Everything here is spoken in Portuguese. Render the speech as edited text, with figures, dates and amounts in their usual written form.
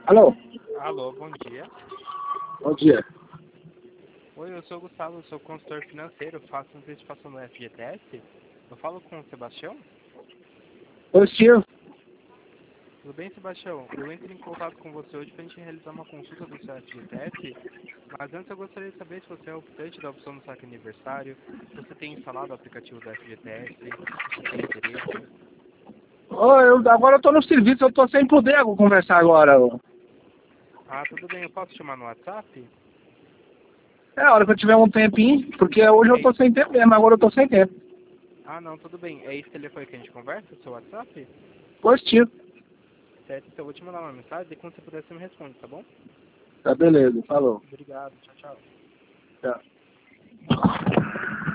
Alô? Alô, bom dia. Bom dia. Oi, eu sou o Gustavo, sou consultor financeiro, faço antecipação no FGTS. Eu falo com o Sebastião? Positivo. Tudo bem, Sebastião? Eu entro em contato com você hoje para a gente realizar uma consulta do seu FGTS, mas antes eu gostaria de saber se você é optante da opção do saque aniversário, se você tem instalado o aplicativo do FGTS, se você tem interesse. Agora eu tô no serviço, eu tô sem poder conversar agora. Ah, tudo bem, eu posso te chamar no WhatsApp? É a hora que eu tiver um tempinho, porque hoje eu tô sem tempo mesmo, agora eu tô sem tempo. Ah, não, tudo bem. É esse telefone que a gente conversa, o seu WhatsApp? Positivo. Certo, então eu vou te mandar uma mensagem e quando você puder você me responde, tá bom? Tá beleza, falou. Obrigado, tchau, tchau. Tchau.